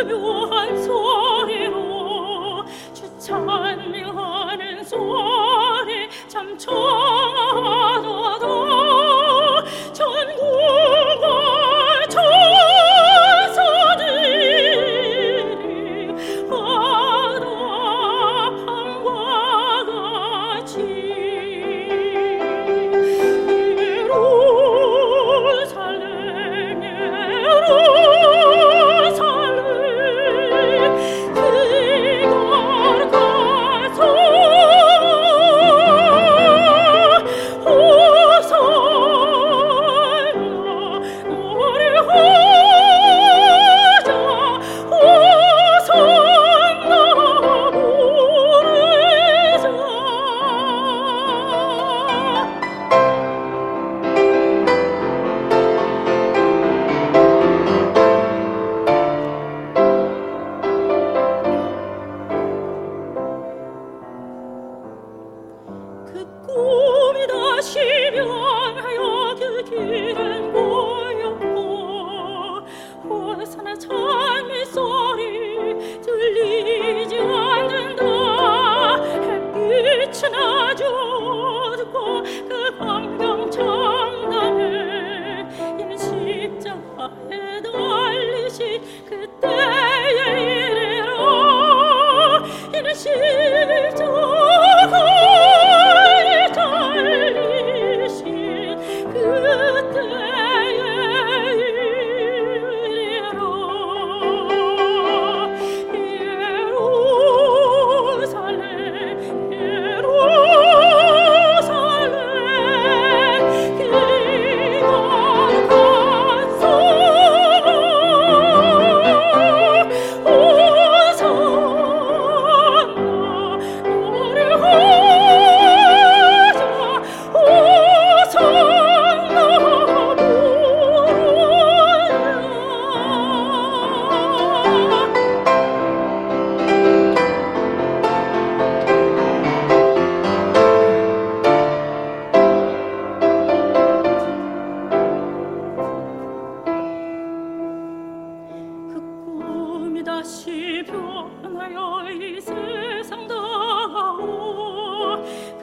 묘한 소리로 주 찬미하는 소리 참 청하도다. 천국과 천사들이 화답함과 같이 예루살렘 예루살렘 그 꿈이 다시 변하여 그 길은 고였고 호산나 찬미 소리 들리지 않는다. 햇빛은 아주 어둡고 그 광경 장담에 이는 십자가에 달리신 그때의 일이라. 이는 십자가에 달리신 그때의 일이라. 예루살렘 예루살렘 기가 갔소. 그 꿈이 다시 변하여 이 세상 다가오